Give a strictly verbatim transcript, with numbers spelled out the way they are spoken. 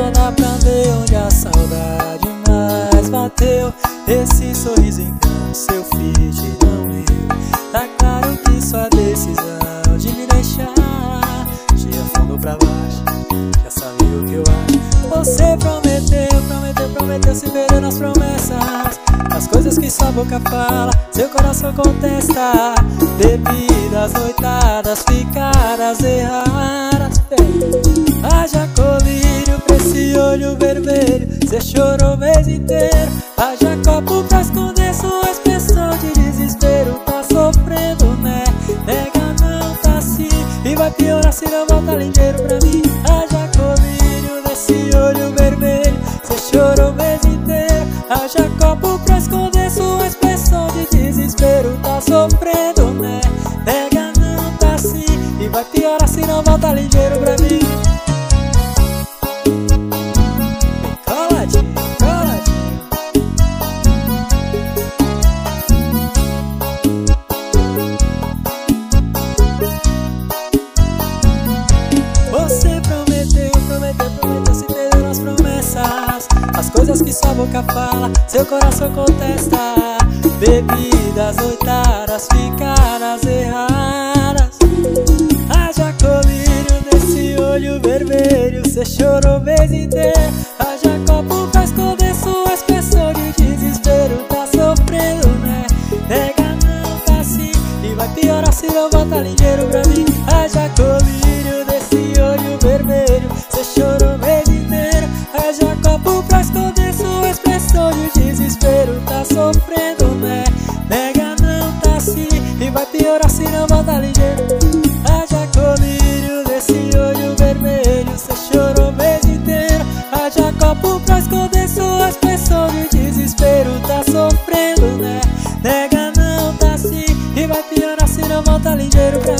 Só dá pra ver onde a saudade mais bateu. Esse sorriso engana, seu fit não eu. Tá claro que sua decisão de me deixar te afundou pra baixo, já sabe o que eu acho. Você prometeu, prometeu, prometeu se perder nas promessas, as coisas que sua boca fala, seu coração contesta. Bebidas, noitadas, ficadas erradas. Haja colírio pra esse olho vermelho, cê chorou o mês inteiro. Haja copo pra esconder sua expressão de desespero. Tá sofrendo, né? Nega não, tá sim, e vai piorar se não volta ligeiro pra mim. Haja colírio nesse olho vermelho, cê chorou o mês inteiro. Haja copo pra esconder sua expressão de desespero. Tá sofrendo, né? Nega não, tá sim, e vai piorar se não volta ligeiro pra mim. Coladinho, coladinho. Você prometeu, prometeu, prometeu se perder nas promessas, as coisas que sua boca fala, seu coração contesta. Bebidas, noitadas, ficadas erradas. Haja colírio nesse olho vermelho, cê chorou o mês inteiro. Haja copo pra esconder sua expressão de desespero. Tá sofrendo, né? Nega não, tá sim, e vai piorar se não volta ligeiro pra mim. Haja colírio nesse olho vermelho, cê chorou o mês inteiro. Haja copo pra esconder sua expressão de desespero. Tá sofrendo, né? Nega não, tá sim, e vai piorar se não volta ligeiro. Haja colírio nesse olho vermelho, cê chorou o mês inteiro. Haja copo pra esconder sua expressão de desespero. Tá sofrendo, né? Nega não, tá sim, e vai piorar se não volta ligeiro pra